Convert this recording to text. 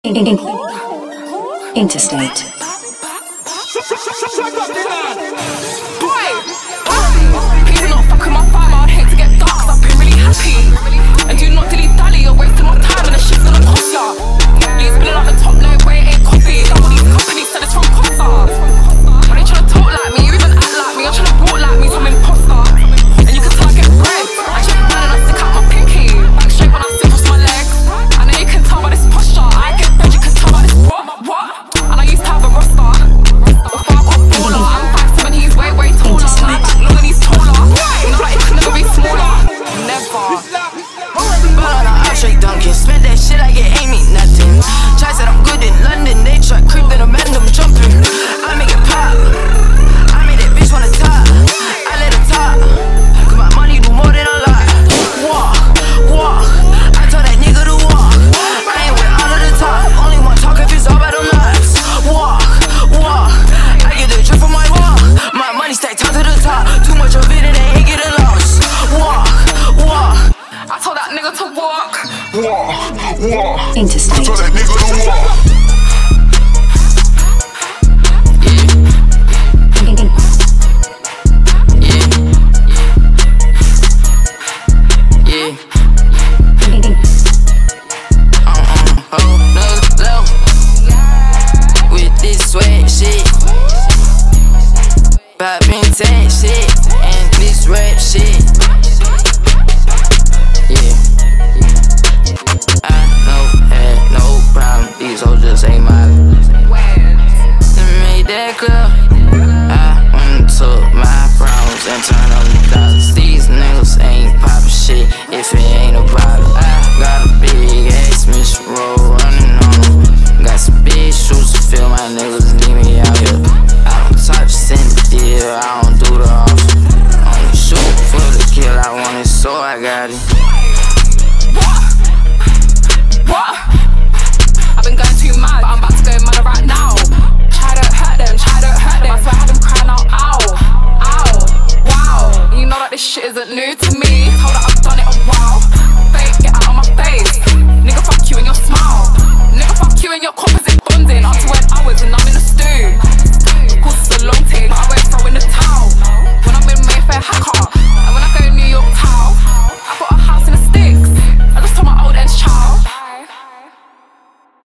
Interstate. Boy, please not fuck with my vibe. I'd hate to get dark 'cause I've been really happy. And do not dilly-dally, you're wasting my time and the shit's gonna cost ya. You spilling out the top load where it ain't coffee. Done all these companies said it's from Costa. When they tryna talk like me, you even act like me. I'm tryna walk like me, some imposter. And you can tell I get bread. I check mine and I stick out my pinky. Back straight when I sit across my legs. I know you can tell by this posture. I get bread, you can tell by this what? And I used to have a roster. Before I got baller, I'm 5'7", he's way taller. My back long and he's taller. You know like it can never be smaller. Never. Ball on a up straight dunking. Spent that shit like it ain't mean nothing. Try said I'm good in London. They try creep in a man, I'm jumping. I make it pop. I made that bitch wanna top. I let her top. Cause my money do more than a lot. Walk. I told that nigga to walk. I ain't with all of the talk. Only one talk if it's all about them nuts. Walk. I get the drip from my walk. My money stacked top to the top. Too much of it and they ain't getting lost. Walk. I told that nigga to walk. Interstate. I told that nigga to walk. With this sweat shit, poppin' tag shit, and this rap shit. Yeah, I had no problem. These hoes just ain't mine. Made that clear. I went to my problems and turned on the dollars. These niggas ain't poppin' shit if it ain't about it. I got a big ass mission roll running on them. Got some big shoes to fill, my niggas need me out here. I don't touch send the deal, I don't do the offer. Only shoot for the kill, I want it, so I got it. What? I've been going too mad, but I'm about to go mad right now. Try to hurt them. I swear I had them crying out, ow, wow. You know that this shit isn't new to me. Told that I've done it a while. Fake, get out of my face. Nigga, fuck you and your smile. Nigga, fuck you and your composition.